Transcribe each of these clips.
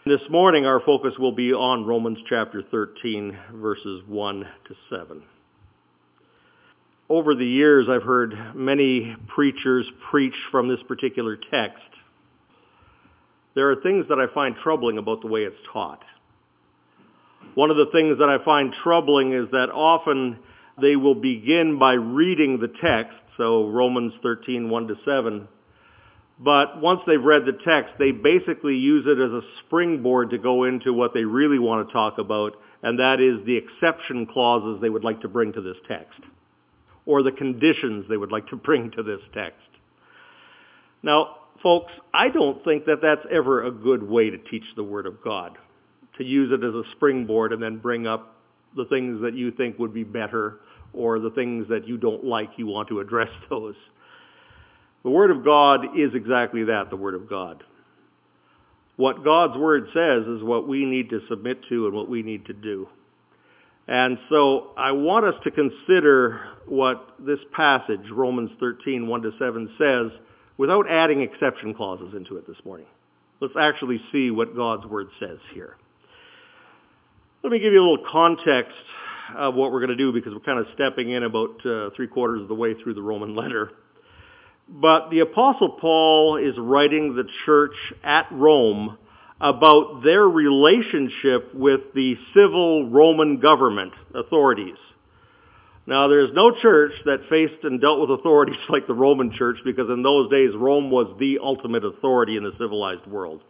This morning our focus will be on Romans chapter 13, verses 1 to 7. Over the years I've heard many preachers preach from this particular text. There are things that I find troubling about the way it's taught. One of the things that I find troubling is that often they will begin by reading the text, so Romans 13, 1 to 7, but once they've read the text, they basically use it as a springboard to go into what they really want to talk about, and that is the exception clauses they would like to bring to this text, or the conditions they would like to bring to this text. Now, folks, I don't think that that's ever a good way to teach the Word of God, to use it as a springboard and then bring up the things that you think would be better, or the things that you don't like, you want to address those. The Word of God is exactly that, the Word of God. What God's Word says is what we need to submit to and what we need to do. And so I want us to consider what this passage, Romans 13, 1 to 7, says without adding exception clauses into it this morning. Let's actually see what God's Word says here. Let me give you a little context of what we're going to do, because we're kind of stepping in about 3/4 of the way through the Roman letter. But the Apostle Paul is writing the church at Rome about their relationship with the civil Roman government authorities. Now, there's no church that faced and dealt with authorities like the Roman church, because in those days, Rome was the ultimate authority in the civilized world.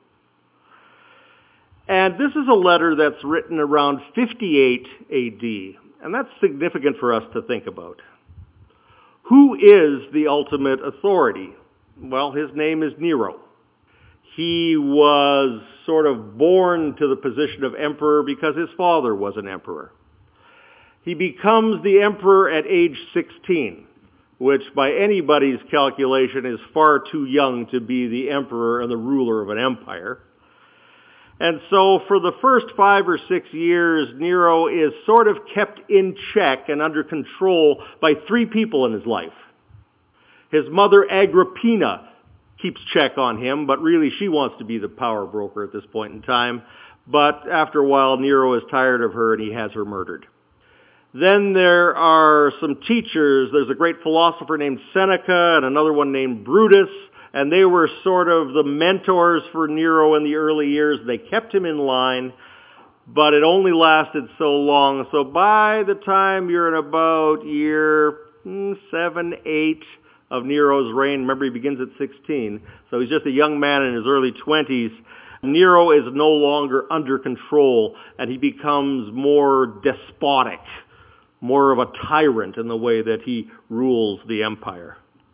And this is a letter that's written around 58 AD, and that's significant for us to think about. Who is the ultimate authority? Well, his name is Nero. He was sort of born to the position of emperor because his father was an emperor. He becomes the emperor at age 16, which by anybody's calculation is far too young to be the emperor and the ruler of an empire. And so for the first 5 or 6 years, Nero is sort of kept in check and under control by 3 people in his life. His mother, Agrippina, keeps check on him, but really she wants to be the power broker at this point in time. But after a while, Nero is tired of her and he has her murdered. Then there are some teachers. There's a great philosopher named Seneca and another one named Brutus. And they were sort of the mentors for Nero in the early years. They kept him in line, but it only lasted so long. So by the time you're in about year 7, 8 of Nero's reign, remember he begins at 16, so he's just a young man in his early 20s, Nero is no longer under control, and he becomes more despotic, more of a tyrant in the way that he rules the empire.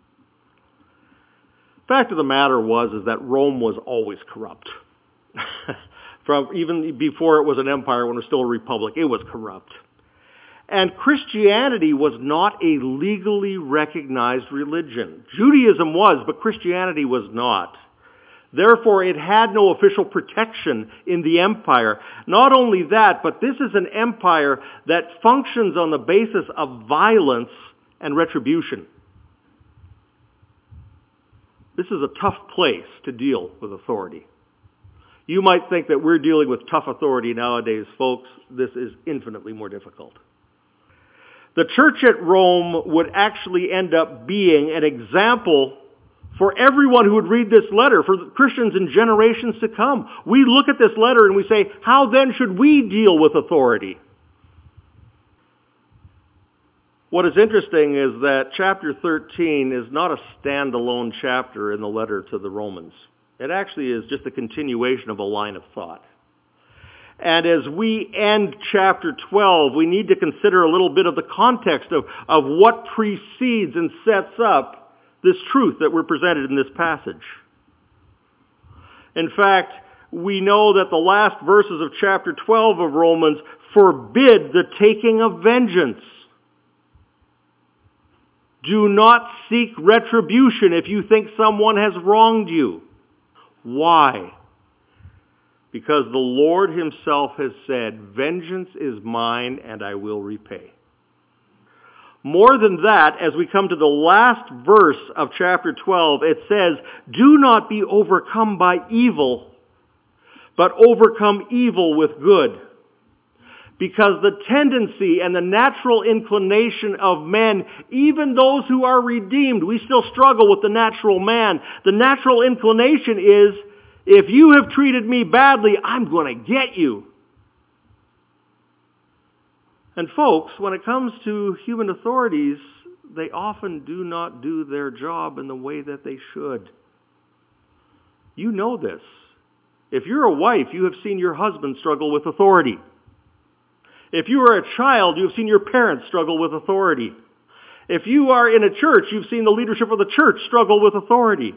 Fact of the matter is that Rome was always corrupt. From even before it was an empire, when it was still a republic, it was corrupt. And Christianity was not a legally recognized religion. Judaism was, but Christianity was not. Therefore, it had no official protection in the empire. Not only that, but this is an empire that functions on the basis of violence and retribution. This is a tough place to deal with authority. You might think that we're dealing with tough authority nowadays, folks. This is infinitely more difficult. The church at Rome would actually end up being an example for everyone who would read this letter, for Christians in generations to come. We look at this letter and we say, how then should we deal with authority? What is interesting is that chapter 13 is not a standalone chapter in the letter to the Romans. It actually is just a continuation of a line of thought. And as we end chapter 12, we need to consider a little bit of the context of what precedes and sets up this truth that we're presented in this passage. In fact, we know that the last verses of chapter 12 of Romans forbid the taking of vengeance. Do not seek retribution if you think someone has wronged you. Why? Because the Lord himself has said, vengeance is mine and I will repay. More than that, as we come to the last verse of chapter 12, it says, do not be overcome by evil, but overcome evil with good. Because the tendency and the natural inclination of men, even those who are redeemed, we still struggle with the natural man. The natural inclination is, if you have treated me badly, I'm going to get you. And folks, when it comes to human authorities, they often do not do their job in the way that they should. You know this. If you're a wife, you have seen your husband struggle with authority. If you are a child, you've seen your parents struggle with authority. If you are in a church, you've seen the leadership of the church struggle with authority.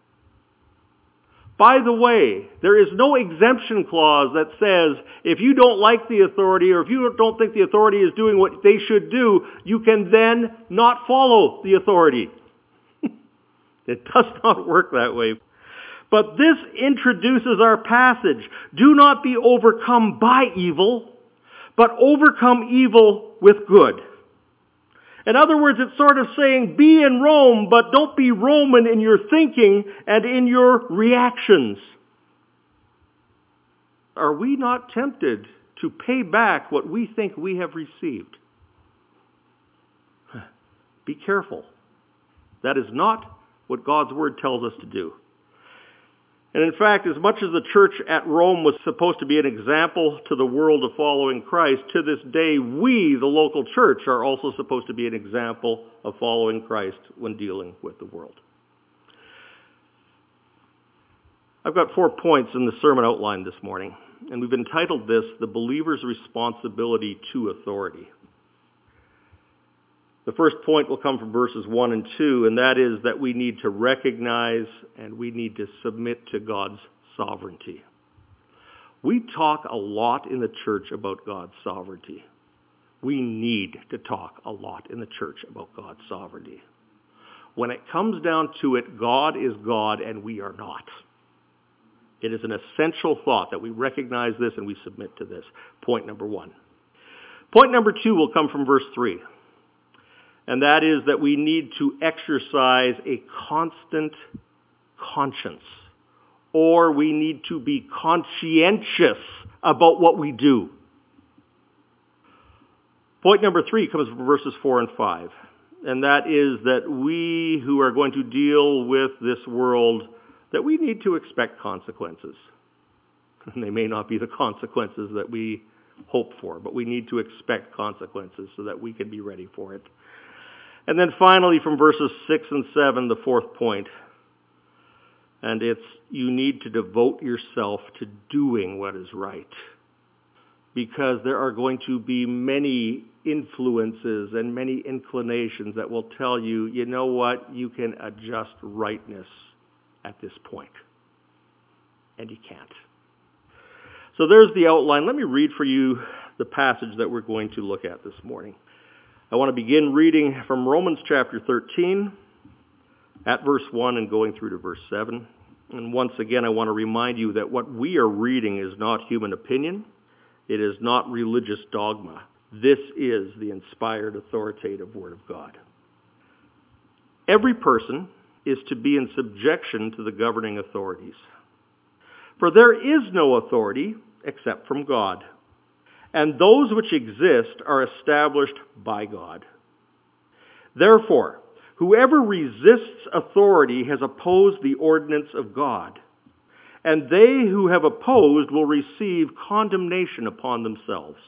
By the way, there is no exemption clause that says if you don't like the authority or if you don't think the authority is doing what they should do, you can then not follow the authority. It does not work that way. But this introduces our passage. Do not be overcome by evil, but overcome evil with good. In other words, it's sort of saying, be in Rome, but don't be Roman in your thinking and in your reactions. Are we not tempted to pay back what we think we have received? Be careful. That is not what God's Word tells us to do. And in fact, as much as the church at Rome was supposed to be an example to the world of following Christ, to this day, we, the local church, are also supposed to be an example of following Christ when dealing with the world. I've got 4 points in the sermon outline this morning, and we've entitled this, The Believer's Responsibility to Authority. The first point will come from verses 1 and 2, and that is that we need to recognize and we need to submit to God's sovereignty. We talk a lot in the church about God's sovereignty. We need to talk a lot in the church about God's sovereignty. When it comes down to it, God is God and we are not. It is an essential thought that we recognize this and we submit to this. Point number 1. Point number 2 will come from verse 3. And that is that we need to exercise a constant conscience. Or we need to be conscientious about what we do. Point number 3 comes from verses 4 and 5. And that is that we who are going to deal with this world, that we need to expect consequences. And they may not be the consequences that we hope for, but we need to expect consequences so that we can be ready for it. And then finally, from verses 6 and 7, the fourth point. And it's, you need to devote yourself to doing what is right. Because there are going to be many influences and many inclinations that will tell you, you know what, you can adjust rightness at this point. And you can't. So there's the outline. Let me read for you the passage that we're going to look at this morning. I want to begin reading from Romans chapter 13 at verse 1 and going through to verse 7. And once again, I want to remind you that what we are reading is not human opinion. It is not religious dogma. This is the inspired, authoritative Word of God. Every person is to be in subjection to the governing authorities. For there is no authority except from God. And those which exist are established by God. Therefore, whoever resists authority has opposed the ordinance of God, and they who have opposed will receive condemnation upon themselves.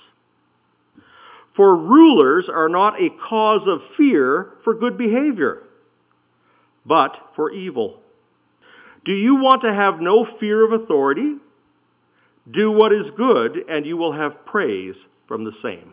For rulers are not a cause of fear for good behavior, but for evil. Do you want to have no fear of authority? Do what is good, and you will have praise from the same.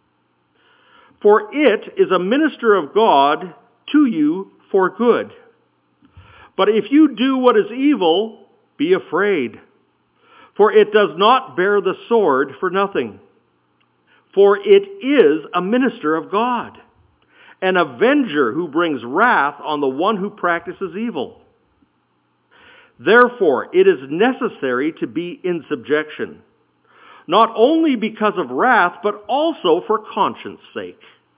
For it is a minister of God to you for good. But if you do what is evil, be afraid. For it does not bear the sword for nothing. For it is a minister of God, an avenger who brings wrath on the one who practices evil. Therefore, it is necessary to be in subjection, not only because of wrath, but also for conscience sake.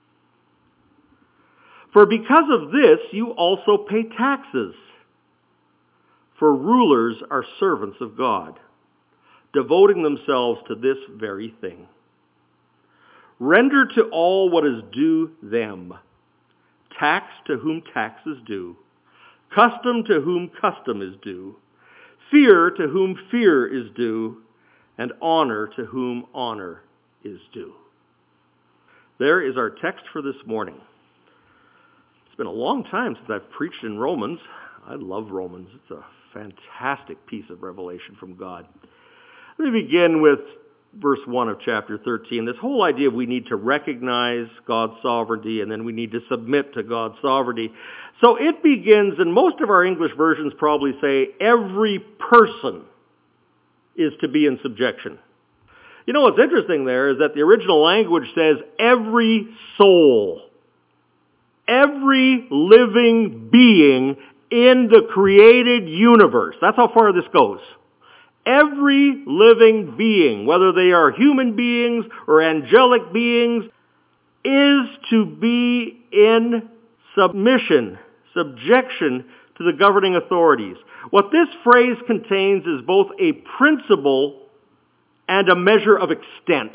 For because of this, you also pay taxes. For rulers are servants of God. devoting themselves to this very thing. Render to all what is due them. Tax to whom tax is due. Custom to whom custom is due. Fear to whom fear is due. And honor to whom honor is due. There is our text for this morning. It's been a long time since I've preached in Romans. I love Romans. It's a fantastic piece of revelation from God. Let me begin with verse 1 of chapter 13. This whole idea of we need to recognize God's sovereignty and then we need to submit to God's sovereignty. So it begins, and most of our English versions probably say, every person is to be in subjection. You know what's interesting there is that the original language says every soul. Every living being in the created universe. That's how far this goes. Every living being, whether they are human beings or angelic beings, is to be in subjection to the governing authorities. What this phrase contains is both a principle and a measure of extent.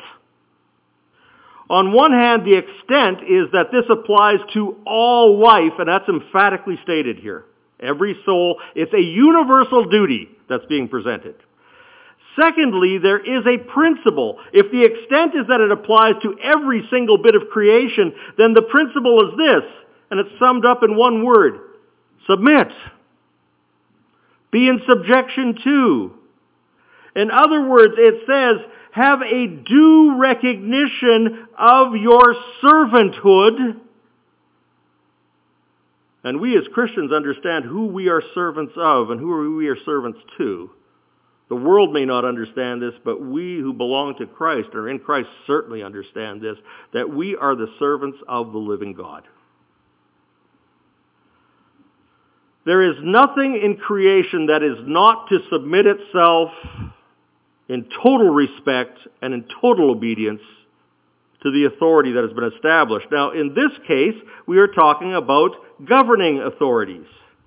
On one hand, the extent is that this applies to all life, and that's emphatically stated here. Every soul, it's a universal duty that's being presented. Secondly, there is a principle. If the extent is that it applies to every single bit of creation, then the principle is this, and it's summed up in one word: submit. Be in subjection to. In other words, it says, have a due recognition of your servanthood. And we as Christians understand who we are servants of and who we are servants to. The world may not understand this, but we who belong to Christ, or in Christ, certainly understand this, that we are the servants of the living God. There is nothing in creation that is not to submit itself in total respect and in total obedience to the authority that has been established. Now, in this case, we are talking about governing authorities,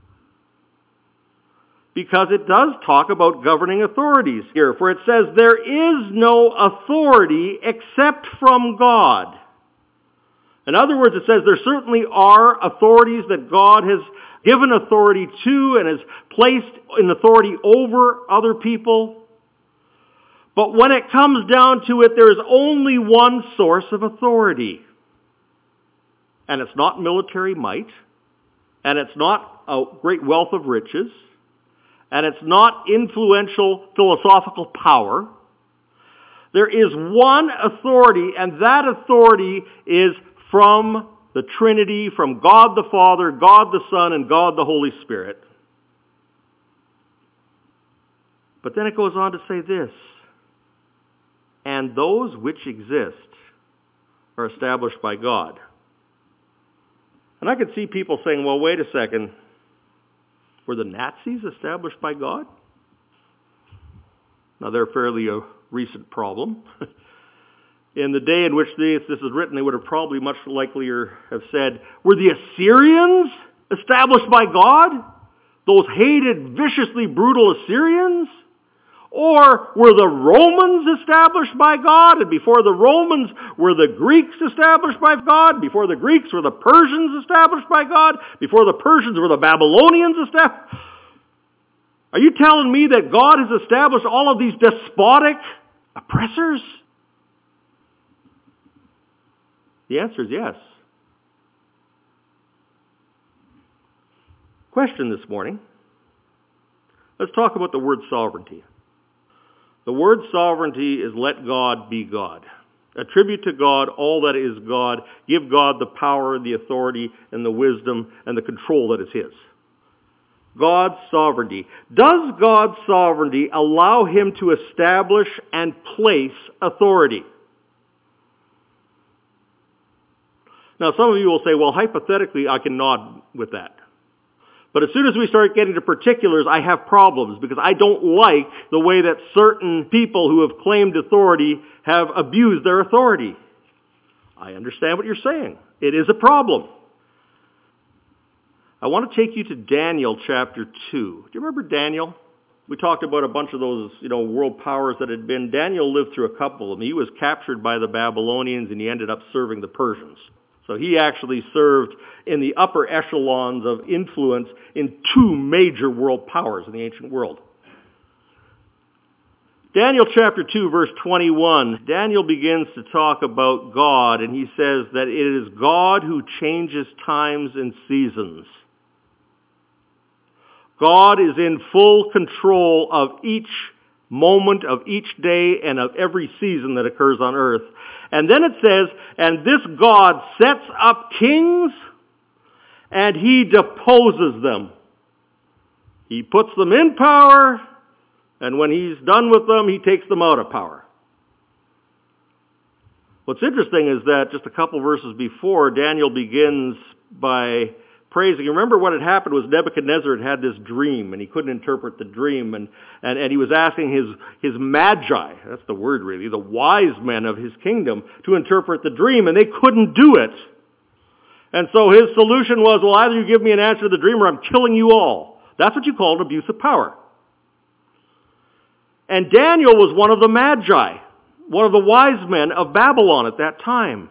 because it does talk about governing authorities here. For it says, there is no authority except from God. In other words, it says there certainly are authorities that God has given authority to and has placed in authority over other people. But when it comes down to it, there is only one source of authority. And it's not military might. And it's not a great wealth of riches. And it's not influential philosophical power. There is one authority, and that authority is from the Trinity, from God the Father, God the Son, and God the Holy Spirit. But then it goes on to say this: and those which exist are established by God. And I could see people saying, well, wait a second. Were the Nazis established by God? Now, they're fairly a recent problem. In the day in which this is written, they would have probably much likelier have said, were the Assyrians established by God? Those hated, viciously brutal Assyrians? Or were the Romans established by God? And before the Romans, were the Greeks established by God? Before the Greeks, were the Persians established by God? Before the Persians, were the Babylonians established? Are you telling me that God has established all of these despotic oppressors? The answer is yes. Question this morning. Let's talk about the word sovereignty. The word sovereignty is let God be God. Attribute to God all that is God. Give God the power, the authority, and the wisdom, and the control that is His. God's sovereignty. Does God's sovereignty allow Him to establish and place authority? Now, some of you will say, well, hypothetically, I can nod with that. But as soon as we start getting to particulars, I have problems, because I don't like the way that certain people who have claimed authority have abused their authority. I understand what you're saying. It is a problem. I want to take you to Daniel chapter 2. Do you remember Daniel? We talked about a bunch of those, world powers that had been. Daniel lived through a couple of them. He was captured by the Babylonians and he ended up serving the Persians. So he actually served in the upper echelons of influence in two major world powers in the ancient world. Daniel chapter 2, verse 21, Daniel begins to talk about God, and he says that it is God who changes times and seasons. God is in full control of each moment of each day and of every season that occurs on earth. And then it says, and this God sets up kings and he deposes them. He puts them in power, and when he's done with them, he takes them out of power. What's interesting is that just a couple verses before, Daniel begins by praising. Remember what had happened was Nebuchadnezzar had this dream, and he couldn't interpret the dream, and he was asking his magi, that's the word really, the wise men of his kingdom, to interpret the dream, and they couldn't do it. And so his solution was, well, either you give me an answer to the dream or I'm killing you all. That's what you call an abuse of power. And Daniel was one of the magi, one of the wise men of Babylon at that time.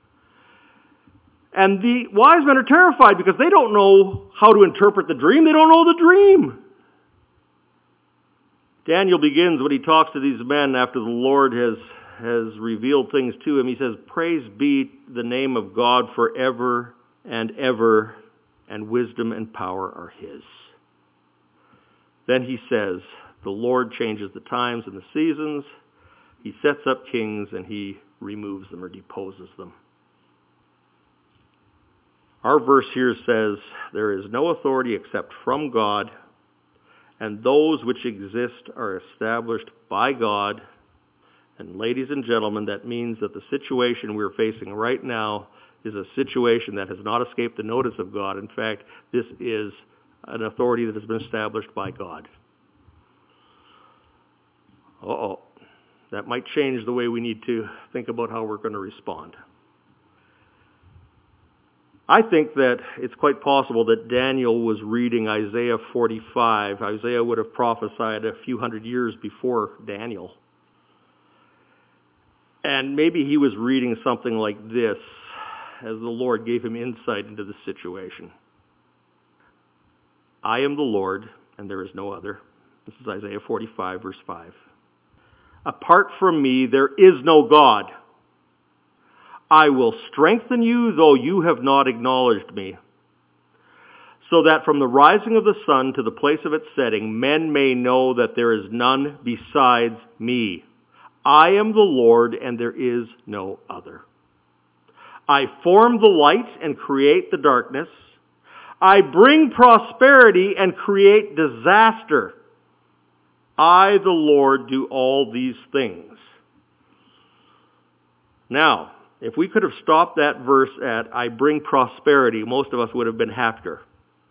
And the wise men are terrified because they don't know how to interpret the dream. They don't know the dream. Daniel begins when he talks to these men after the Lord has revealed things to him. He says, praise be the name of God forever and ever, and wisdom and power are his. Then he says, the Lord changes the times and the seasons. He sets up kings and he removes them or deposes them. Our verse here says, there is no authority except from God, and those which exist are established by God. And ladies and gentlemen, that means that the situation we're facing right now is a situation that has not escaped the notice of God. In fact, this is an authority that has been established by God. That might change the way we need to think about how we're going to respond. I think that it's quite possible that Daniel was reading Isaiah 45. Isaiah would have prophesied a few hundred years before Daniel. And maybe he was reading something like this as the Lord gave him insight into the situation. I am the Lord, and there is no other. This is Isaiah 45, verse 5. Apart from me, there is no God. I will strengthen you, though you have not acknowledged me, so that from the rising of the sun to the place of its setting, men may know that there is none besides me. I am the Lord, and there is no other. I form the light and create the darkness. I bring prosperity and create disaster. I, the Lord, do all these things. Now, if we could have stopped that verse at, I bring prosperity, most of us would have been happier.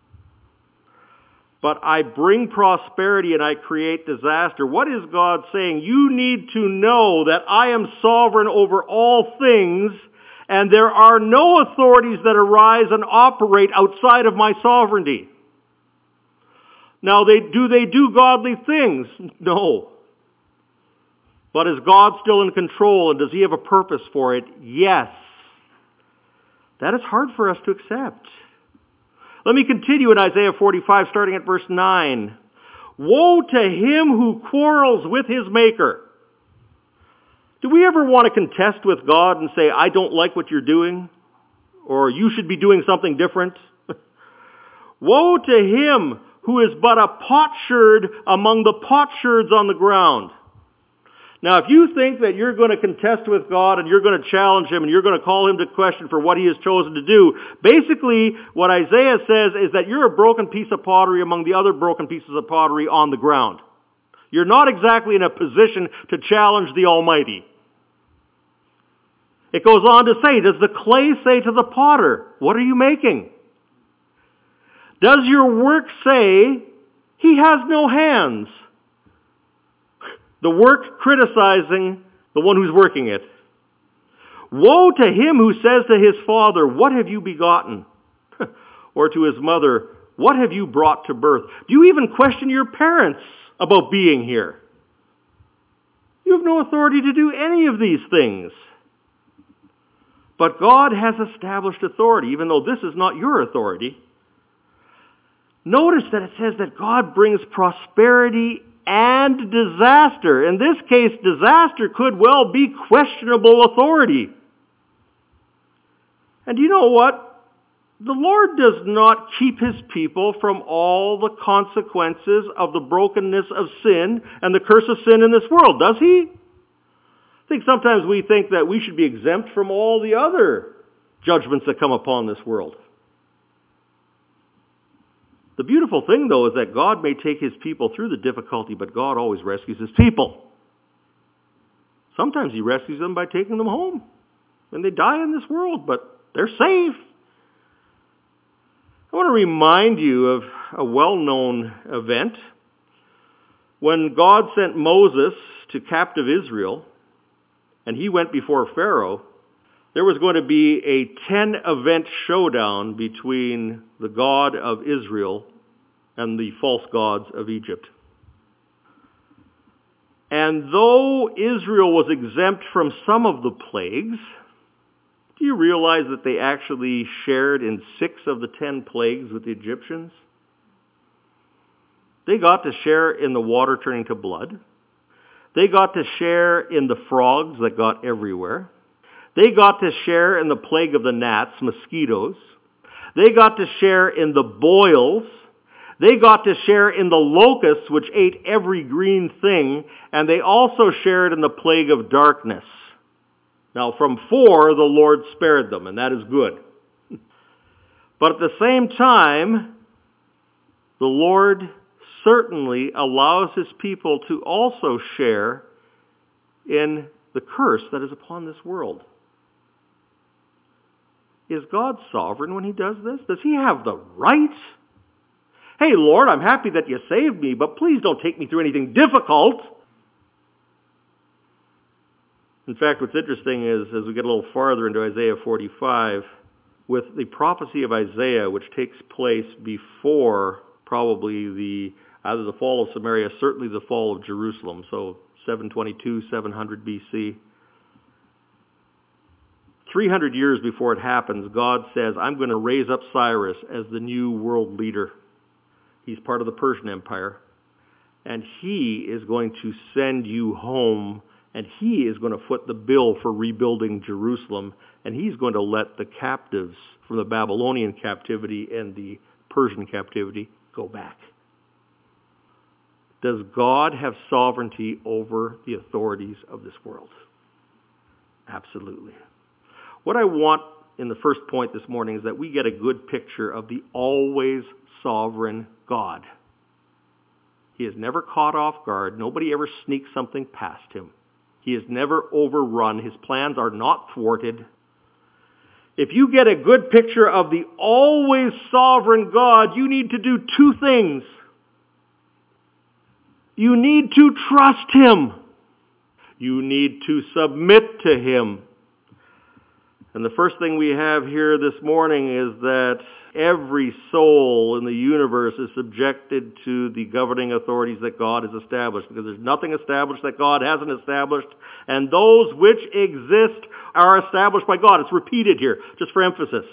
But I bring prosperity and I create disaster. What is God saying? You need to know that I am sovereign over all things, and there are no authorities that arise and operate outside of my sovereignty. Now, do they do godly things? No. But is God still in control, and does he have a purpose for it? Yes. That is hard for us to accept. Let me continue in Isaiah 45, starting at verse 9. Woe to him who quarrels with his maker. Do we ever want to contest with God and say, I don't like what you're doing? Or you should be doing something different? Woe to him who is but a potsherd among the potsherds on the ground. Now, if you think that you're going to contest with God and you're going to challenge him and you're going to call him to question for what he has chosen to do, basically what Isaiah says is that you're a broken piece of pottery among the other broken pieces of pottery on the ground. You're not exactly in a position to challenge the Almighty. It goes on to say, does the clay say to the potter, what are you making? Does your work say, he has no hands? The work criticizing the one who's working it. Woe to him who says to his father, what have you begotten? Or to his mother, what have you brought to birth? Do you even question your parents about being here. You have no authority to do any of these things. But God has established authority, even though this is not your authority. Notice that it says that God brings prosperity and disaster. In this case, disaster could well be questionable authority. And you know what? The Lord does not keep His people from all the consequences of the brokenness of sin and the curse of sin in this world, does He? I think sometimes we think that we should be exempt from all the other judgments that come upon this world. The beautiful thing, though, is that God may take His people through the difficulty, but God always rescues His people. Sometimes He rescues them by taking them home. And they die in this world, but they're safe. I want to remind you of a well-known event. When God sent Moses to captive Israel, and he went before Pharaoh, there was going to be a 10-event showdown between the God of Israel and the false gods of Egypt. And though Israel was exempt from some of the plagues, do you realize that they actually shared in 6 of the 10 plagues with the Egyptians? They got to share in the water turning to blood. They got to share in the frogs that got everywhere. They got to share in the plague of the gnats, mosquitoes. They got to share in the boils. They got to share in the locusts, which ate every green thing. And they also shared in the plague of darkness. Now, from 4, the Lord spared them, and that is good. But at the same time, the Lord certainly allows His people to also share in the curse that is upon this world. Is God sovereign when He does this? Does He have the right? Hey, Lord, I'm happy that you saved me, but please don't take me through anything difficult. In fact, what's interesting is, as we get a little farther into Isaiah 45, with the prophecy of Isaiah, which takes place before probably either the fall of Samaria, certainly the fall of Jerusalem, so 722, 700 BC. 300 years before it happens, God says, I'm going to raise up Cyrus as the new world leader. He's part of the Persian Empire. And he is going to send you home, and he is going to foot the bill for rebuilding Jerusalem, and he's going to let the captives from the Babylonian captivity and the Persian captivity go back. Does God have sovereignty over the authorities of this world? Absolutely. What I want in the first point this morning is that we get a good picture of the always sovereign God. He is never caught off guard. Nobody ever sneaks something past him. He is never overrun. His plans are not thwarted. If you get a good picture of the always sovereign God, you need to do 2 things. You need to trust Him. You need to submit to Him. And the first thing we have here this morning is that every soul in the universe is subjected to the governing authorities that God has established, because there's nothing established that God hasn't established, and those which exist are established by God. It's repeated here, just for emphasis.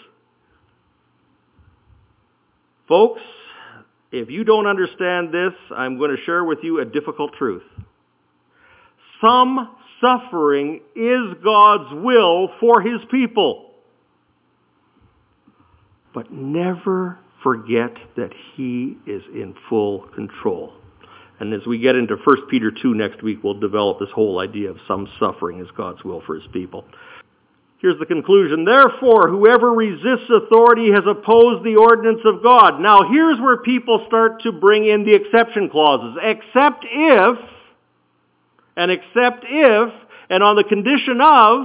Folks, if you don't understand this, I'm going to share with you a difficult truth. Some suffering is God's will for His people. But never forget that He is in full control. And as we get into 1 Peter 2 next week, we'll develop this whole idea of some suffering is God's will for His people. Here's the conclusion. Therefore, whoever resists authority has opposed the ordinance of God. Now, here's where people start to bring in the exception clauses. Except if, and on the condition of,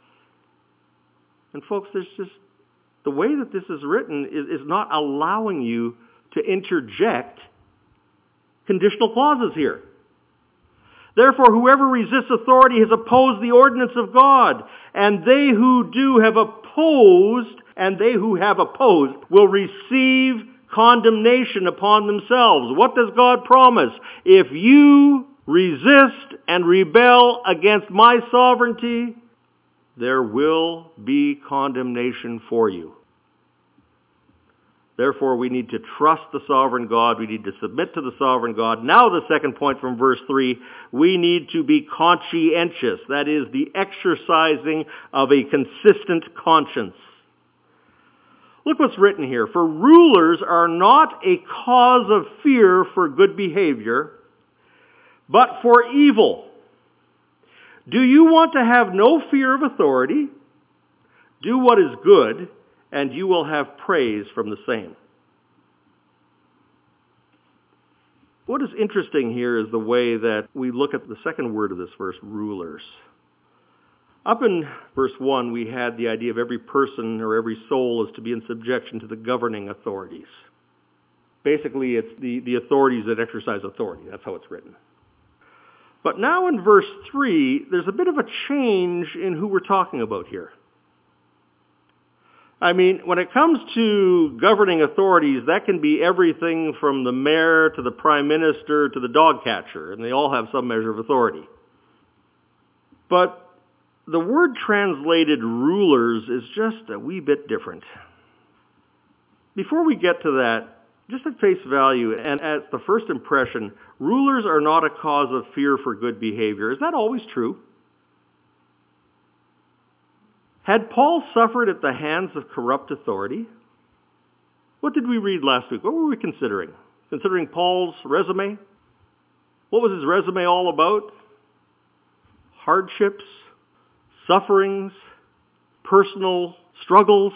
and folks, there's just, the way that this is written is not allowing you to interject conditional clauses here. Therefore, whoever resists authority has opposed the ordinance of God, and they who have opposed will receive condemnation upon themselves. What does God promise? If you resist and rebel against my sovereignty, there will be condemnation for you. Therefore, we need to trust the sovereign God. We need to submit to the sovereign God. Now the second point from verse 3, we need to be conscientious. That is, the exercising of a consistent conscience. Look what's written here. For rulers are not a cause of fear for good behavior, but for evil. Do you want to have no fear of authority? Do what is good, and you will have praise from the same. What is interesting here is the way that we look at the second word of this verse, rulers. Up in verse 1, we had the idea of every person or every soul is to be in subjection to the governing authorities. Basically, it's the authorities that exercise authority. That's how it's written. But now in verse 3, there's a bit of a change in who we're talking about here. I mean, when it comes to governing authorities, that can be everything from the mayor to the prime minister to the dog catcher, and they all have some measure of authority. But the word translated rulers is just a wee bit different. Before we get to that, just at face value and at the first impression, rulers are not a cause of fear for good behavior. Is that always true? Had Paul suffered at the hands of corrupt authority? What did we read last week? What were we considering? Considering Paul's resume? What was his resume all about? Hardships, sufferings, personal struggles.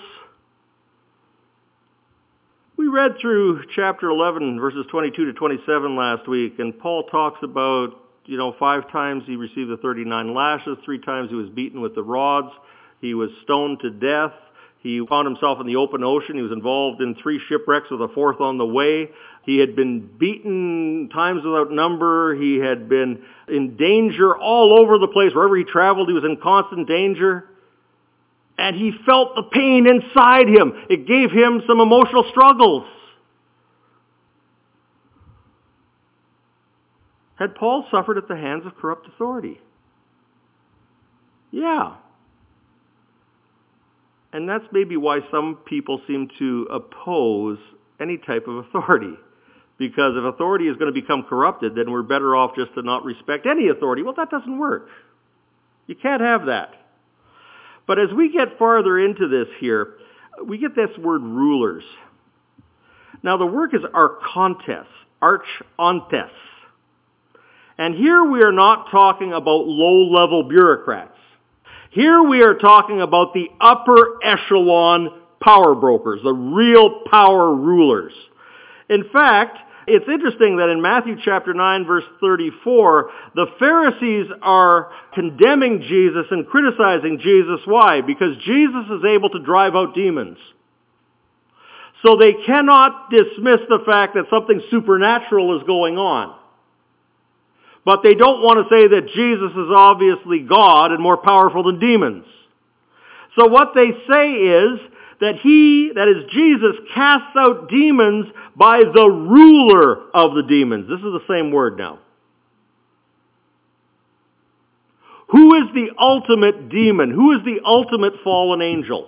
We read through chapter 11, verses 22 to 27 last week, and Paul talks about, 5 times he received the 39 lashes, 3 times he was beaten with the rods. He was stoned to death. He found himself in the open ocean. He was involved in 3 shipwrecks with a 4th on the way. He had been beaten times without number. He had been in danger all over the place. Wherever he traveled, he was in constant danger. And he felt the pain inside him. It gave him some emotional struggles. Had Paul suffered at the hands of corrupt authority? Yeah. And that's maybe why some people seem to oppose any type of authority. Because if authority is going to become corrupted, then we're better off just to not respect any authority. Well, that doesn't work. You can't have that. But as we get farther into this here, we get this word rulers. Now the word is archontes, archontes. And here we are not talking about low-level bureaucrats. Here we are talking about the upper echelon power brokers, the real power rulers. In fact, it's interesting that in Matthew chapter 9, verse 34, the Pharisees are condemning Jesus and criticizing Jesus. Why? Because Jesus is able to drive out demons. So they cannot dismiss the fact that something supernatural is going on. But they don't want to say that Jesus is obviously God and more powerful than demons. So what they say is that he, that is Jesus, casts out demons by the ruler of the demons. This is the same word now. Who is the ultimate demon? Who is the ultimate fallen angel?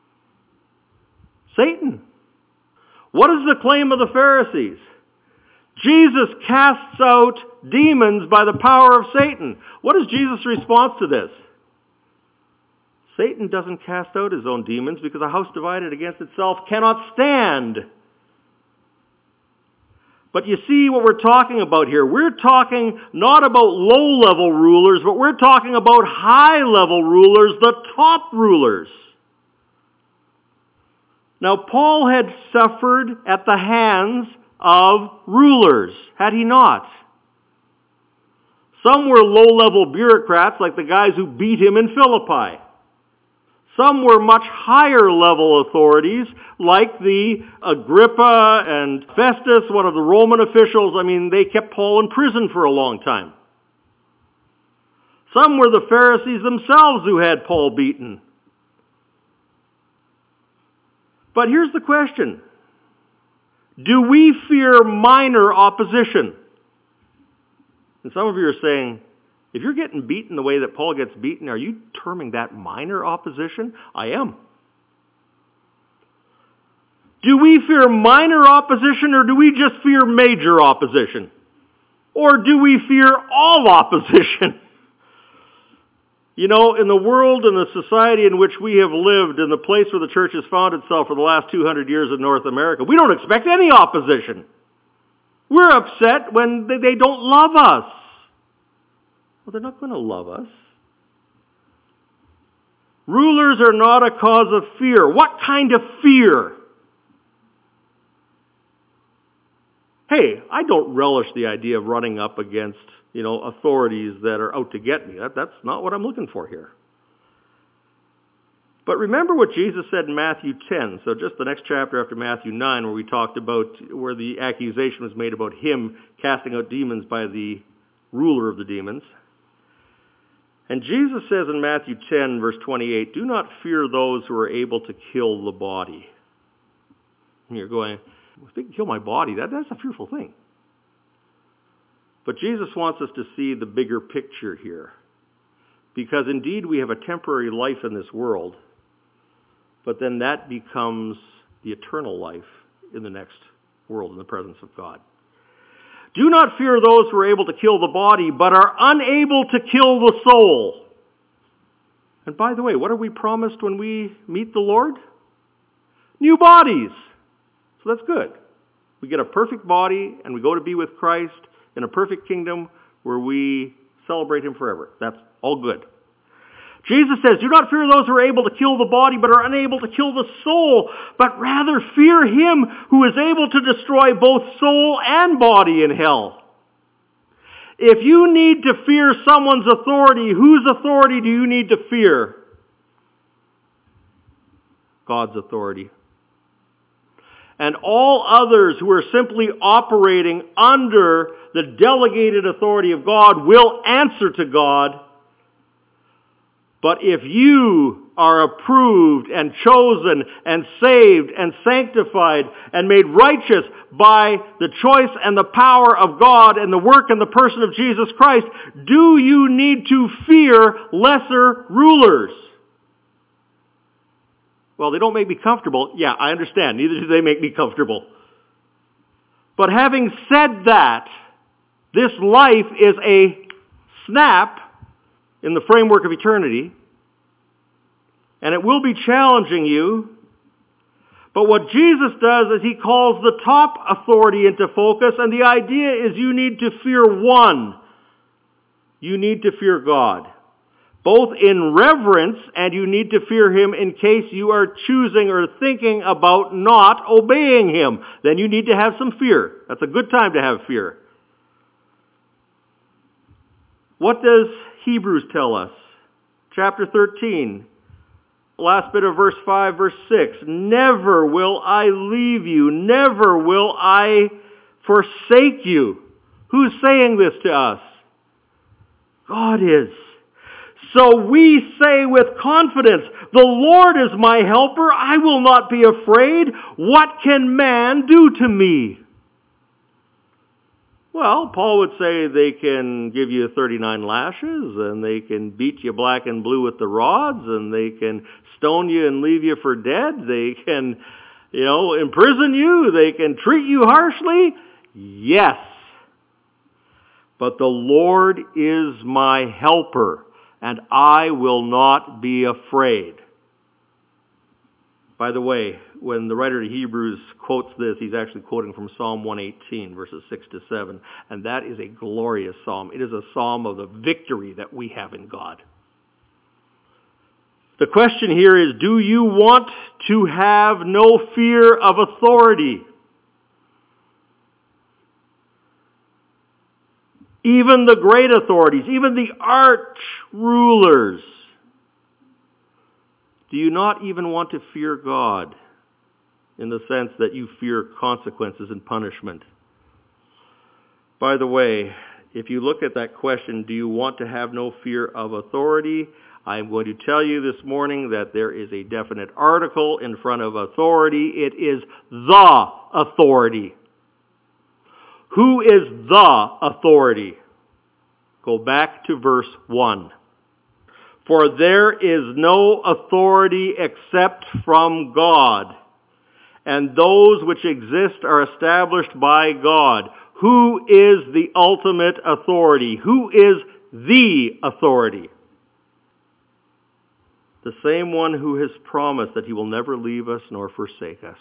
Satan. What is the claim of the Pharisees? Jesus casts out demons by the power of Satan. What is Jesus' response to this? Satan doesn't cast out his own demons because a house divided against itself cannot stand. But you see what we're talking about here. We're talking not about low-level rulers, but we're talking about high-level rulers, the top rulers. Now, Paul had suffered at the hands of rulers, had he not? Some were low-level bureaucrats, like the guys who beat him in Philippi. Some were much higher-level authorities, like the Agrippa and Festus, one of the Roman officials. I mean, they kept Paul in prison for a long time. Some were the Pharisees themselves who had Paul beaten. But here's the question. Do we fear minor opposition? And some of you are saying, if you're getting beaten the way that Paul gets beaten, are you terming that minor opposition? I am. Do we fear minor opposition, or do we just fear major opposition? Or do we fear all opposition? You know, in the world and the society in which we have lived, in the place where the church has found itself for the last 200 years in North America, we don't expect any opposition. We're upset when they don't love us. Well, they're not going to love us. Rulers are not a cause of fear. What kind of fear? Hey, I don't relish the idea of running up against, authorities that are out to get me. That's not what I'm looking for here. But remember what Jesus said in Matthew 10, so just the next chapter after Matthew 9, where we talked about where the accusation was made about him casting out demons by the ruler of the demons. And Jesus says in Matthew 10, verse 28, do not fear those who are able to kill the body. And you're going, if they can kill my body, that's a fearful thing. But Jesus wants us to see the bigger picture here. Because indeed we have a temporary life in this world, but then that becomes the eternal life in the next world in the presence of God. Do not fear those who are able to kill the body, but are unable to kill the soul. And by the way, what are we promised when we meet the Lord? New bodies. So that's good. We get a perfect body and we go to be with Christ in a perfect kingdom where we celebrate him forever. That's all good. Jesus says, do not fear those who are able to kill the body but are unable to kill the soul, but rather fear him who is able to destroy both soul and body in hell. If you need to fear someone's authority, whose authority do you need to fear? God's authority. And all others who are simply operating under the delegated authority of God will answer to God. But if you are approved and chosen and saved and sanctified and made righteous by the choice and the power of God and the work and the person of Jesus Christ, do you need to fear lesser rulers? Well, they don't make me comfortable. Yeah, I understand. Neither do they make me comfortable. But having said that, this life is a snap in the framework of eternity, and it will be challenging you. But what Jesus does is he calls the top authority into focus, and the idea is you need to fear one. You need to fear God, both in reverence, and you need to fear him in case you are choosing or thinking about not obeying him. Then you need to have some fear. That's a good time to have fear. What does Hebrews tell us? Chapter 13, last bit of verse 5, verse 6. Never will I leave you. Never will I forsake you. Who's saying this to us? God is. So we say with confidence, the Lord is my helper. I will not be afraid. What can man do to me? Well, Paul would say they can give you 39 lashes, and they can beat you black and blue with the rods, and they can stone you and leave you for dead. They can, imprison you. They can treat you harshly. Yes. But the Lord is my helper, and I will not be afraid. By the way, when the writer of Hebrews quotes this, he's actually quoting from Psalm 118, verses 6 to 7. And that is a glorious psalm. It is a psalm of the victory that we have in God. The question here is, do you want to have no fear of authority? Even the great authorities, even the arch rulers. Do you not even want to fear God in the sense that you fear consequences and punishment? By the way, if you look at that question, do you want to have no fear of authority? I'm going to tell you this morning that there is a definite article in front of authority. It is the authority. Who is the authority? Go back to verse 1. For there is no authority except from God, and those which exist are established by God. Who is the ultimate authority? Who is the authority? The same one who has promised that he will never leave us nor forsake us.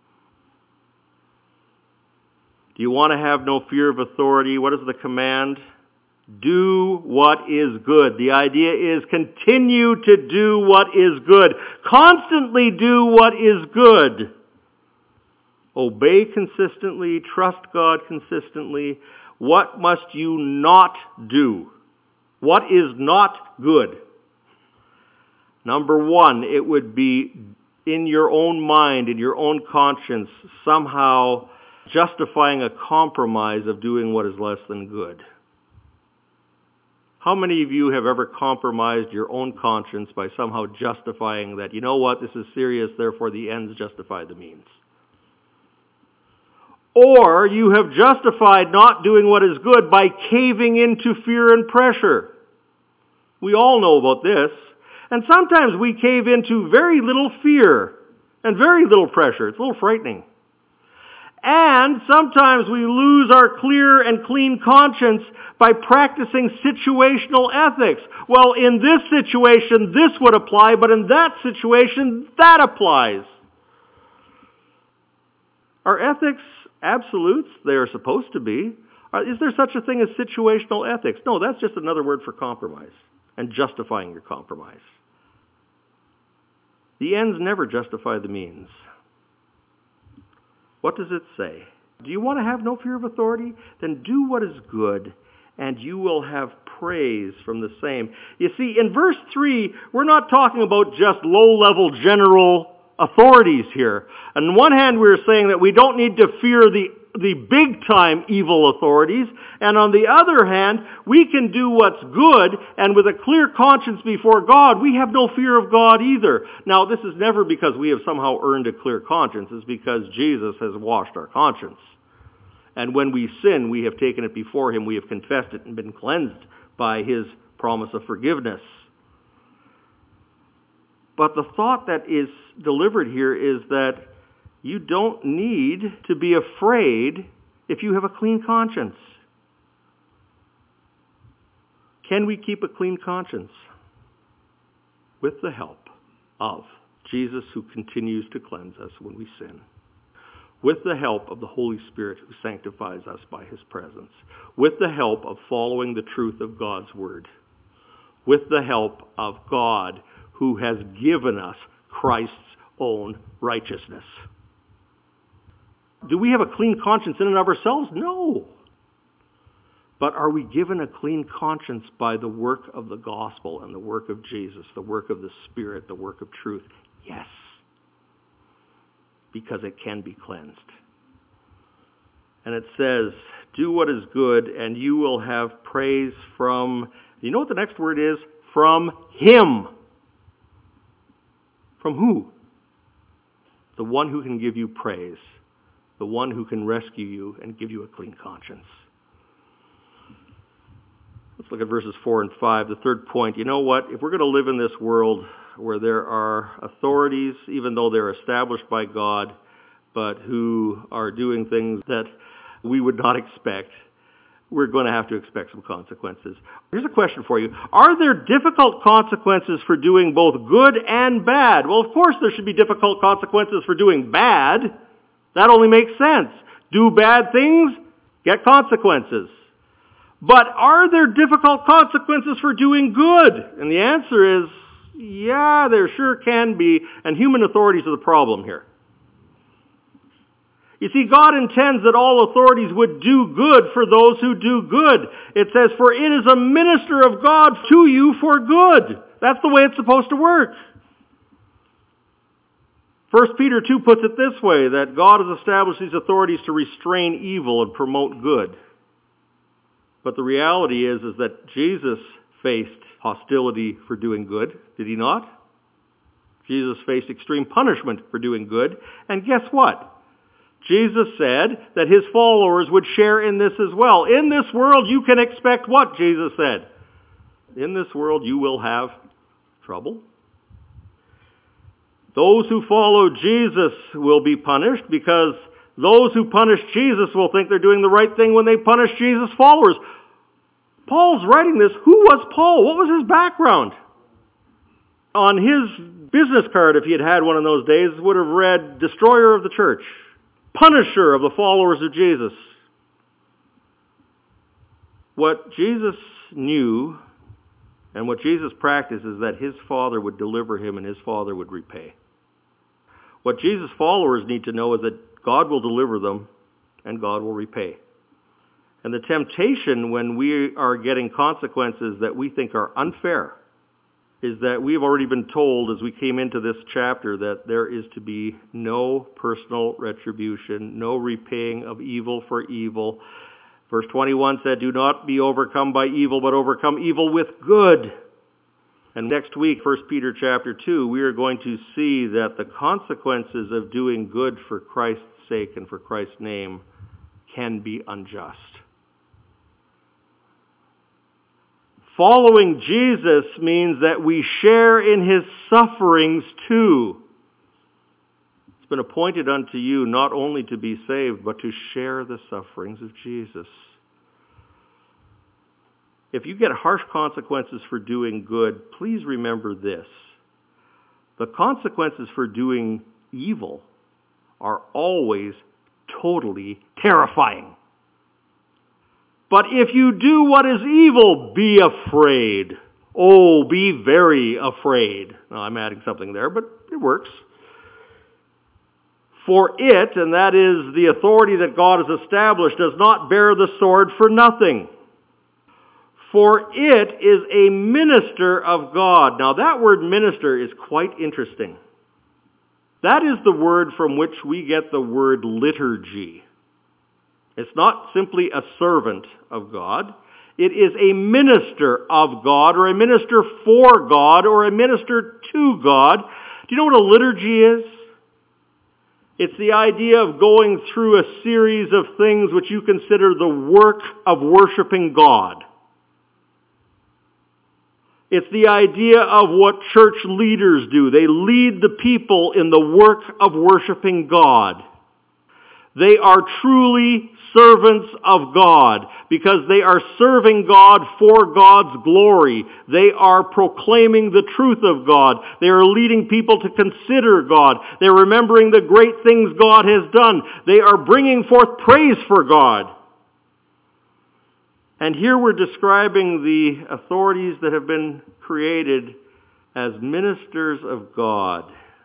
Do you want to have no fear of authority? What is the command? Do what is good. The idea is continue to do what is good. Constantly do what is good. Obey consistently. Trust God consistently. What must you not do? What is not good? Number one, it would be in your own mind, in your own conscience, somehow justifying a compromise of doing what is less than good. How many of you have ever compromised your own conscience by somehow justifying that, you know what, this is serious, therefore the ends justify the means? Or you have justified not doing what is good by caving into fear and pressure. We all know about this. And sometimes we cave into very little fear and very little pressure. It's a little frightening. And sometimes we lose our clear and clean conscience by practicing situational ethics. Well, in this situation, this would apply, but in that situation, that applies. Are ethics absolutes? They are supposed to be. Is there such a thing as situational ethics? No, that's just another word for compromise and justifying your compromise. The ends never justify the means. What does it say? Do you want to have no fear of authority? Then do what is good, and you will have praise from the same. You see, in verse 3, we're not talking about just low-level general authorities here. On one hand, we're saying that we don't need to fear the big-time evil authorities, and on the other hand, we can do what's good, and with a clear conscience before God, we have no fear of God either. Now, this is never because we have somehow earned a clear conscience. It's because Jesus has washed our conscience. And when we sin, we have taken it before Him, we have confessed it and been cleansed by His promise of forgiveness. But the thought that is delivered here is that you don't need to be afraid if you have a clean conscience. Can we keep a clean conscience? With the help of Jesus, who continues to cleanse us when we sin. With the help of the Holy Spirit, who sanctifies us by His presence. With the help of following the truth of God's Word. With the help of God, who has given us Christ's own righteousness. Do we have a clean conscience in and of ourselves? No. But are we given a clean conscience by the work of the gospel and the work of Jesus, the work of the Spirit, the work of truth? Yes. Because it can be cleansed. And it says, do what is good, and you will have praise from, you know what the next word is? From Him. From who? The one who can give you praise. The one who can rescue you and give you a clean conscience. Let's look at verses 4 and 5. The third point, you know what? If we're going to live in this world where there are authorities, even though they're established by God, but who are doing things that we would not expect, we're going to have to expect some consequences. Here's a question for you. Are there difficult consequences for doing both good and bad? Well, of course there should be difficult consequences for doing bad. That only makes sense. Do bad things, get consequences. But are there difficult consequences for doing good? And the answer is, yeah, there sure can be, and human authorities are the problem here. You see, God intends that all authorities would do good for those who do good. It says, for it is a minister of God to you for good. That's the way it's supposed to work. 1 Peter 2 puts it this way, that God has established these authorities to restrain evil and promote good. But the reality is that Jesus faced hostility for doing good, did he not? Jesus faced extreme punishment for doing good. And guess what? Jesus said that his followers would share in this as well. In this world you can expect what? Jesus said. In this world you will have trouble. Those who follow Jesus will be punished because those who punish Jesus will think they're doing the right thing when they punish Jesus' followers. Paul's writing this. Who was Paul? What was his background? On his business card, if he had had one in those days, would have read destroyer of the church, punisher of the followers of Jesus. What Jesus knew and what Jesus practiced is that his Father would deliver him and his Father would repay. What Jesus' followers need to know is that God will deliver them and God will repay. And the temptation when we are getting consequences that we think are unfair is that we've already been told as we came into this chapter that there is to be no personal retribution, no repaying of evil for evil. Verse 21 said, do not be overcome by evil, but overcome evil with good. And next week, 1 Peter chapter 2, we are going to see that the consequences of doing good for Christ's sake and for Christ's name can be unjust. Following Jesus means that we share in his sufferings too. It's been appointed unto you not only to be saved, but to share the sufferings of Jesus. If you get harsh consequences for doing good, please remember this. The consequences for doing evil are always totally terrifying. But if you do what is evil, be afraid. Oh, be very afraid. Now, I'm adding something there, but it works. For it, and that is the authority that God has established, does not bear the sword for nothing. For it is a minister of God. Now, that word minister is quite interesting. That is the word from which we get the word liturgy. It's not simply a servant of God. It is a minister of God, or a minister for God, or a minister to God. Do you know what a liturgy is? It's the idea of going through a series of things which you consider the work of worshiping God. It's the idea of what church leaders do. They lead the people in the work of worshiping God. They are truly servants of God because they are serving God for God's glory. They are proclaiming the truth of God. They are leading people to consider God. They're remembering the great things God has done. They are bringing forth praise for God. And here we're describing the authorities that have been created as ministers of God.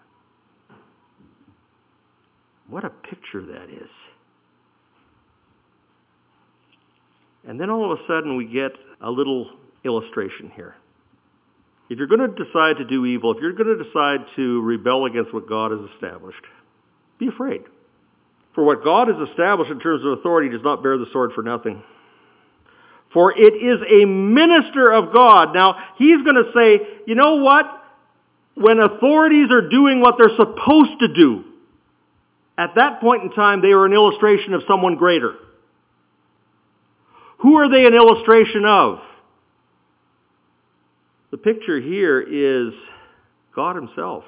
What a picture that is. And then all of a sudden we get a little illustration here. If you're going to decide to do evil, if you're going to decide to rebel against what God has established, be afraid. For what God has established in terms of authority does not bear the sword for nothing. For it is a minister of God. Now, he's going to say, you know what? When authorities are doing what they're supposed to do, at that point in time, they are an illustration of someone greater. Who are they an illustration of? The picture here is God himself.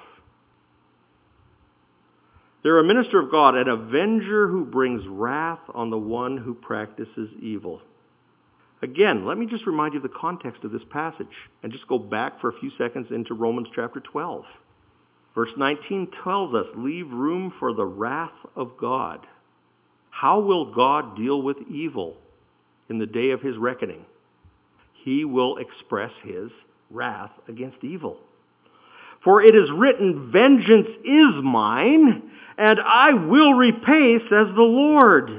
They're a minister of God, an avenger who brings wrath on the one who practices evil. Again, let me just remind you of the context of this passage and just go back for a few seconds into Romans chapter 12. Verse 19 tells us, leave room for the wrath of God. How will God deal with evil in the day of his reckoning? He will express his wrath against evil. For it is written, vengeance is mine, and I will repay, says the Lord.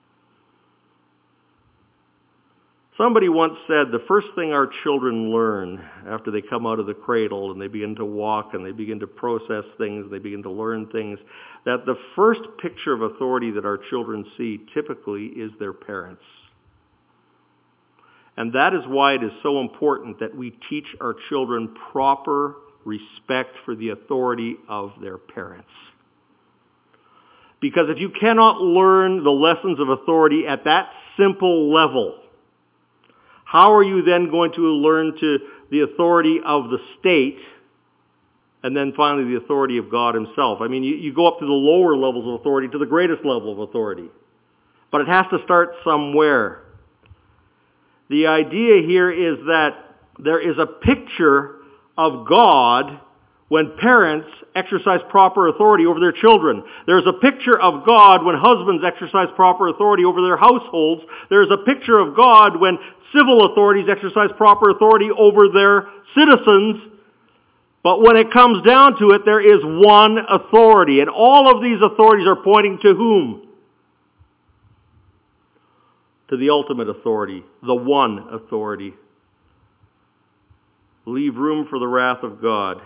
Somebody once said the first thing our children learn after they come out of the cradle and they begin to walk and they begin to process things, they begin to learn things, that the first picture of authority that our children see typically is their parents. And that is why it is so important that we teach our children proper respect for the authority of their parents. Because if you cannot learn the lessons of authority at that simple level, how are you then going to learn to the authority of the state and then finally the authority of God himself? I mean, you go up to the lower levels of authority to the greatest level of authority. But it has to start somewhere. The idea here is that there is a picture of God when parents exercise proper authority over their children. There's a picture of God when husbands exercise proper authority over their households. There's a picture of God when civil authorities exercise proper authority over their citizens. But when it comes down to it, there is one authority. And all of these authorities are pointing to whom? To the ultimate authority, the one authority. Leave room for the wrath of God.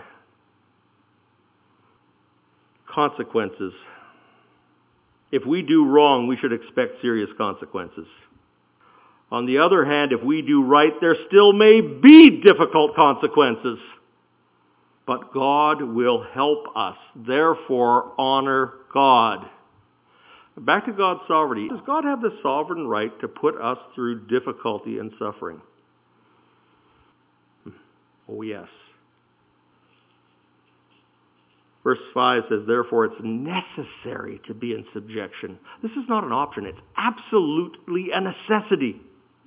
Consequences. If we do wrong, we should expect serious consequences. On the other hand, if we do right, there still may be difficult consequences. But God will help us. Therefore, honor God. Back to God's sovereignty. Does God have the sovereign right to put us through difficulty and suffering? Oh, yes. Verse 5 says, therefore it's necessary to be in subjection. This is not an option. It's absolutely a necessity.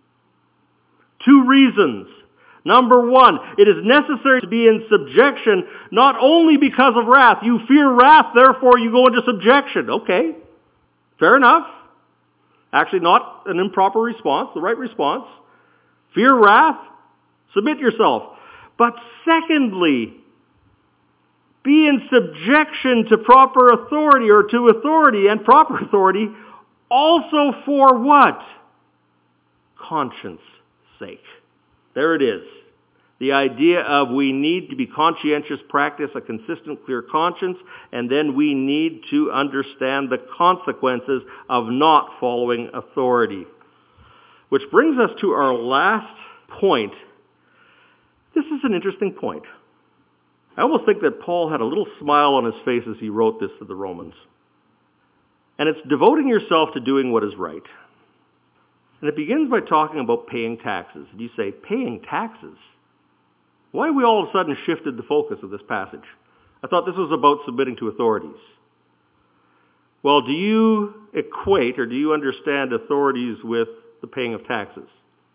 2 reasons. Number 1, it is necessary to be in subjection not only because of wrath. You fear wrath, therefore you go into subjection. Okay, fair enough. Actually, not an improper response, the right response. Fear wrath, submit yourself. But secondly, be in subjection to proper authority or to authority and proper authority also for what? Conscience sake. There it is. The idea of we need to be conscientious, practice a consistent, clear conscience, and then we need to understand the consequences of not following authority. Which brings us to our last point. This is an interesting point. I almost think that Paul had a little smile on his face as he wrote this to the Romans. And it's devoting yourself to doing what is right. And it begins by talking about paying taxes. And you say, paying taxes? Why have we all of a sudden shifted the focus of this passage? I thought this was about submitting to authorities. Well, do you equate or do you understand authorities with the paying of taxes?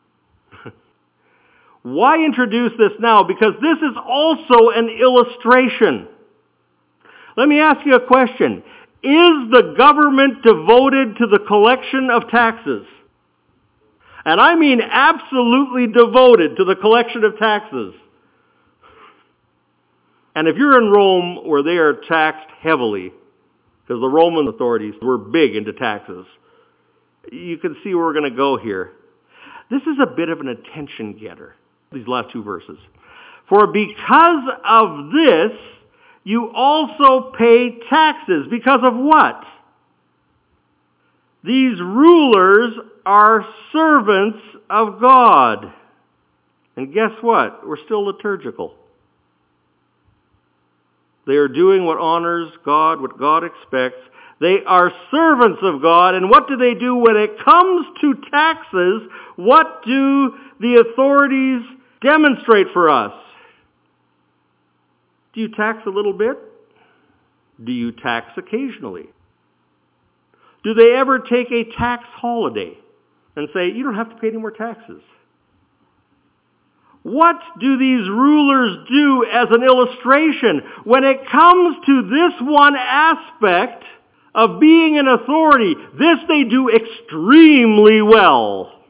Why introduce this now? Because this is also an illustration. Let me ask you a question. Is the government devoted to the collection of taxes? And I mean absolutely devoted to the collection of taxes. And if you're in Rome where they are taxed heavily, because the Roman authorities were big into taxes, you can see where we're going to go here. This is a bit of an attention getter, these last 2 verses. For because of this, you also pay taxes. Because of what? These rulers are servants of God. And guess what? We're still liturgical. They are doing what honors God, what God expects. They are servants of God. And what do they do when it comes to taxes? What do the authorities demonstrate for us? Do you tax a little bit? Do you tax occasionally? Do they ever take a tax holiday and say, you don't have to pay any more taxes? What do these rulers do as an illustration? When it comes to this one aspect of being an authority, this they do extremely well.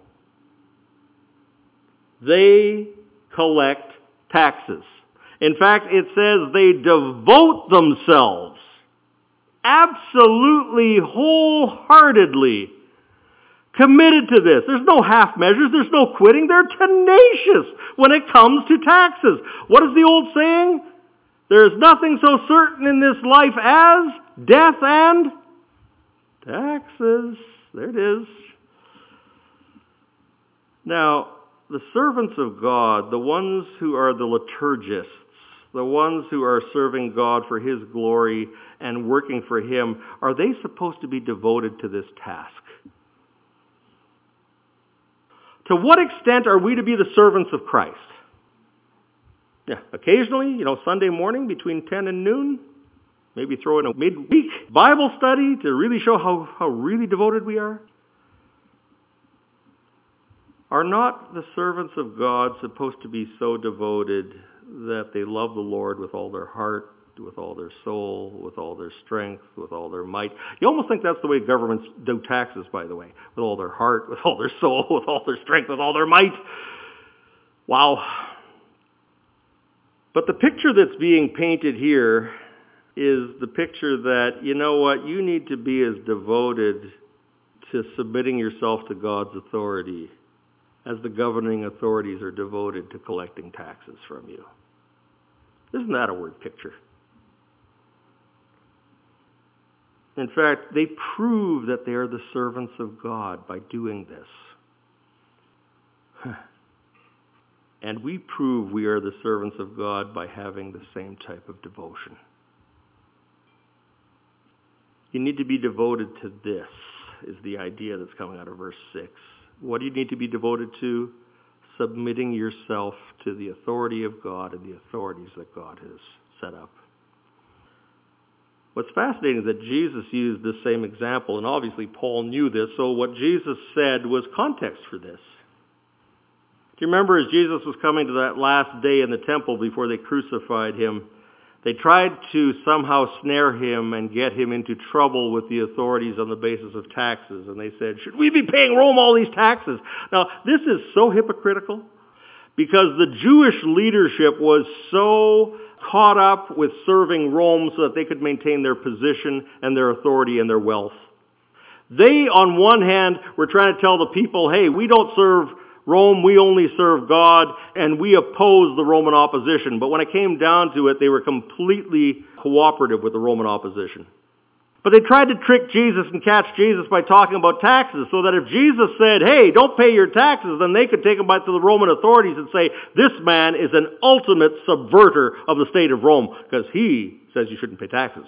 They collect taxes. In fact, it says they devote themselves absolutely wholeheartedly committed to this. There's no half measures. There's no quitting. They're tenacious when it comes to taxes. What is the old saying? There is nothing so certain in this life as death and taxes. There it is. Now, the servants of God, the ones who are the liturgists, the ones who are serving God for His glory and working for Him, are they supposed to be devoted to this task? To what extent are we to be the servants of Christ? Yeah, occasionally, Sunday morning between 10 and noon, maybe throw in a midweek Bible study to really show how really devoted we are. Are not the servants of God supposed to be so devoted that they love the Lord with all their heart, with all their soul, with all their strength, with all their might? You almost think that's the way governments do taxes, by the way. With all their heart, with all their soul, with all their strength, with all their might. Wow. But the picture that's being painted here is the picture that, you need to be as devoted to submitting yourself to God's authority as the governing authorities are devoted to collecting taxes from you. Isn't that a word picture? In fact, they prove that they are the servants of God by doing this. And we prove we are the servants of God by having the same type of devotion. You need to be devoted to this, is the idea that's coming out of verse 6. What do you need to be devoted to? Submitting yourself to the authority of God and the authorities that God has set up. What's fascinating is that Jesus used this same example, and obviously Paul knew this, so what Jesus said was context for this. Do you remember as Jesus was coming to that last day in the temple before they crucified him, they tried to somehow snare him and get him into trouble with the authorities on the basis of taxes. And they said, should we be paying Rome all these taxes? Now, this is so hypocritical because the Jewish leadership was so caught up with serving Rome so that they could maintain their position and their authority and their wealth. They, on one hand, were trying to tell the people, hey, we don't serve Rome, we only serve God, and we oppose the Roman opposition. But when it came down to it, they were completely cooperative with the Roman opposition. But they tried to trick Jesus and catch Jesus by talking about taxes, so that if Jesus said, hey, don't pay your taxes, then they could take him back to the Roman authorities and say, this man is an ultimate subverter of the state of Rome, because he says you shouldn't pay taxes.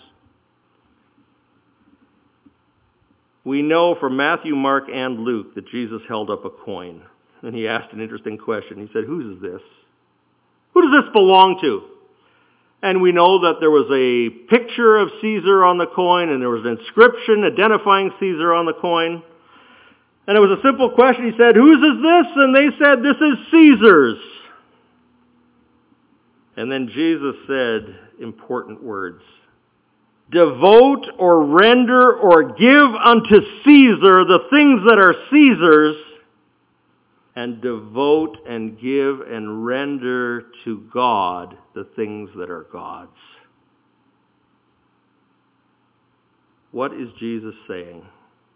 We know from Matthew, Mark, and Luke that Jesus held up a coin. And he asked an interesting question. He said, whose is this? Who does this belong to? And we know that there was a picture of Caesar on the coin, and there was an inscription identifying Caesar on the coin. And it was a simple question. He said, whose is this? And they said, this is Caesar's. And then Jesus said important words. Devote or render or give unto Caesar the things that are Caesar's, and devote and give and render to God the things that are God's. What is Jesus saying?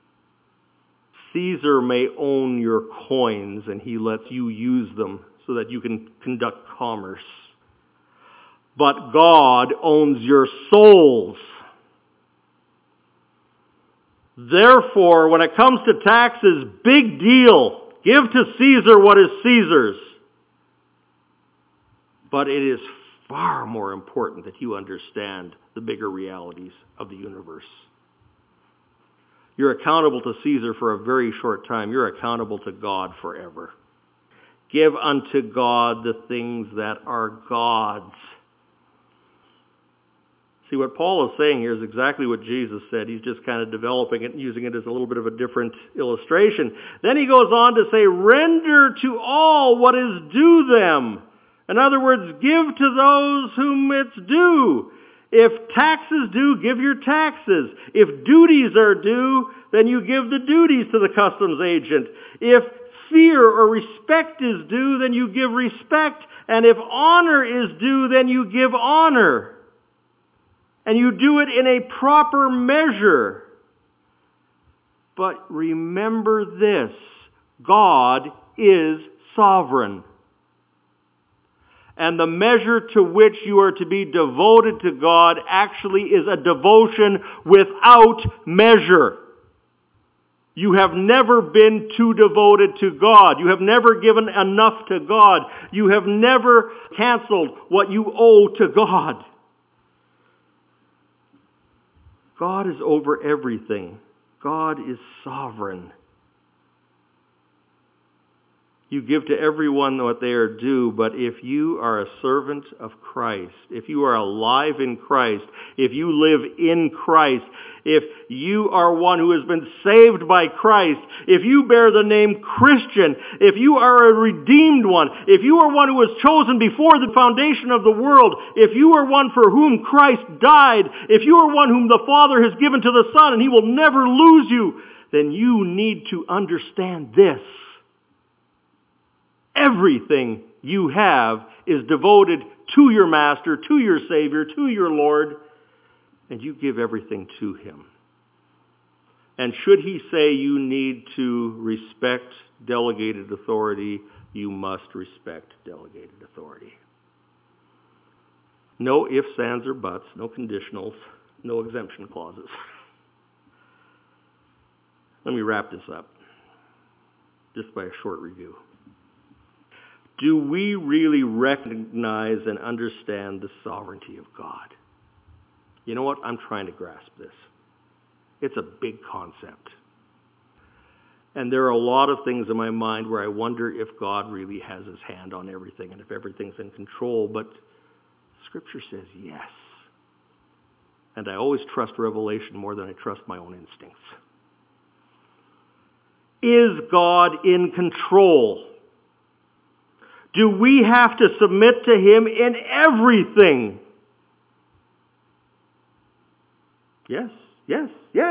Caesar may own your coins and he lets you use them so that you can conduct commerce. But God owns your souls. Therefore, when it comes to taxes, big deal. Give to Caesar what is Caesar's. But it is far more important that you understand the bigger realities of the universe. You're accountable to Caesar for a very short time. You're accountable to God forever. Give unto God the things that are God's. See, what Paul is saying here is exactly what Jesus said. He's just kind of developing it and using it as a little bit of a different illustration. Then he goes on to say, render to all what is due them. In other words, give to those whom it's due. If taxes due, give your taxes. If duties are due, then you give the duties to the customs agent. If fear or respect is due, then you give respect. And if honor is due, then you give honor. And you do it in a proper measure. But remember this, God is sovereign. And the measure to which you are to be devoted to God actually is a devotion without measure. You have never been too devoted to God. You have never given enough to God. You have never canceled what you owe to God. God is over everything. God is sovereign. You give to everyone what they are due, but if you are a servant of Christ, if you are alive in Christ, if you live in Christ, if you are one who has been saved by Christ, if you bear the name Christian, if you are a redeemed one, if you are one who was chosen before the foundation of the world, if you are one for whom Christ died, if you are one whom the Father has given to the Son and He will never lose you, then you need to understand this. Everything you have is devoted to your Master, to your Savior, to your Lord, and you give everything to Him. And should He say you need to respect delegated authority, you must respect delegated authority. No ifs, ands, or buts, no conditionals, no exemption clauses. Let me wrap this up just by a short review. Do we really recognize and understand the sovereignty of God? You know what? I'm trying to grasp this. It's a big concept. And there are a lot of things in my mind where I wonder if God really has His hand on everything and if everything's in control. But Scripture says yes. And I always trust revelation more than I trust my own instincts. Is God in control? Do we have to submit to Him in everything? Yes, yes, yes.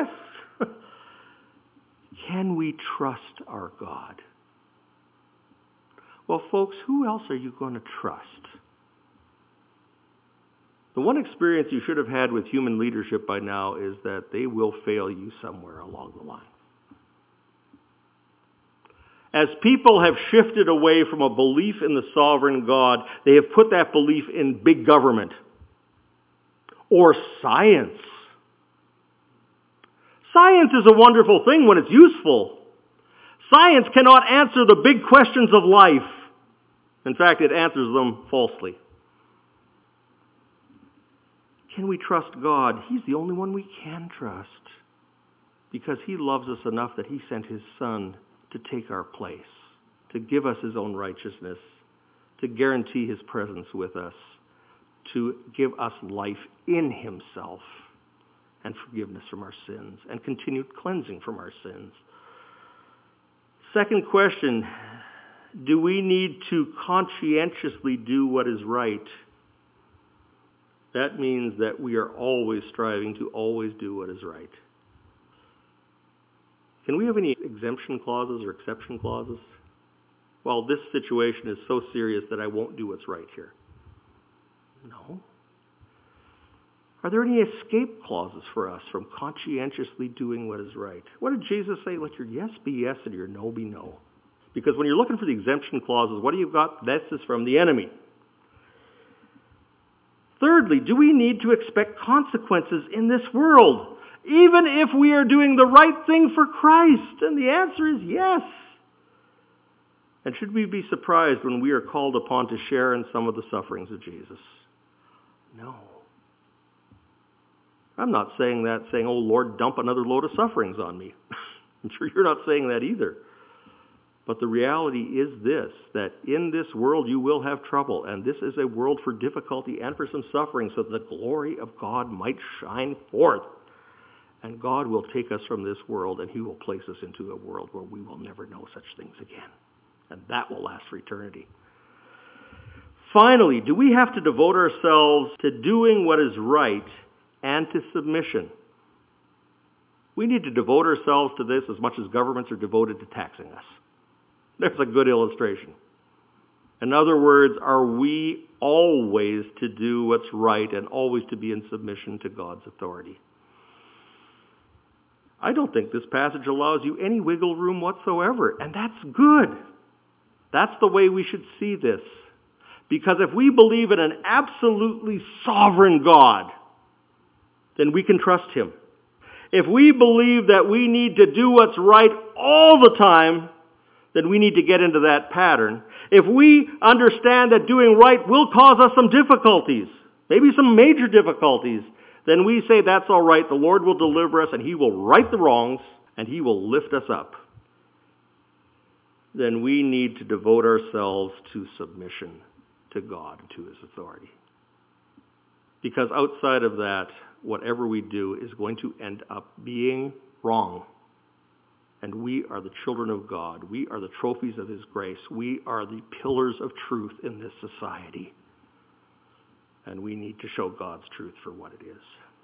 Can we trust our God? Well, folks, who else are you going to trust? The one experience you should have had with human leadership by now is that they will fail you somewhere along the line. As people have shifted away from a belief in the sovereign God, they have put that belief in big government or science. Science is a wonderful thing when it's useful. Science cannot answer the big questions of life. In fact, it answers them falsely. Can we trust God? He's the only one we can trust because He loves us enough that He sent His Son to take our place, to give us His own righteousness, to guarantee His presence with us, to give us life in Himself and forgiveness from our sins and continued cleansing from our sins. Second question, do we need to conscientiously do what is right? That means that we are always striving to always do what is right. Can we have any exemption clauses or exception clauses? Well, this situation is so serious that I won't do what's right here. No. Are there any escape clauses for us from conscientiously doing what is right? What did Jesus say? Let your yes be yes and your no be no. Because when you're looking for the exemption clauses, what do you got? This is from the enemy. Thirdly, do we need to expect consequences in this world, even if we are doing the right thing for Christ? And the answer is yes. And should we be surprised when we are called upon to share in some of the sufferings of Jesus? No. I'm not saying that, saying, oh Lord, dump another load of sufferings on me. I'm sure you're not saying that either. But the reality is this, that in this world you will have trouble, and this is a world for difficulty and for some suffering, so that the glory of God might shine forth. And God will take us from this world, and He will place us into a world where we will never know such things again. And that will last for eternity. Finally, do we have to devote ourselves to doing what is right and to submission? We need to devote ourselves to this as much as governments are devoted to taxing us. There's a good illustration. In other words, are we always to do what's right and always to be in submission to God's authority? I don't think this passage allows you any wiggle room whatsoever, and that's good. That's the way we should see this. Because if we believe in an absolutely sovereign God, then we can trust Him. If we believe that we need to do what's right all the time, then we need to get into that pattern. If we understand that doing right will cause us some difficulties, maybe some major difficulties, then we say that's all right. The Lord will deliver us and He will right the wrongs and He will lift us up. Then we need to devote ourselves to submission to God and to His authority. Because outside of that, whatever we do is going to end up being wrong. And we are the children of God. We are the trophies of His grace. We are the pillars of truth in this society. And we need to show God's truth for what it is.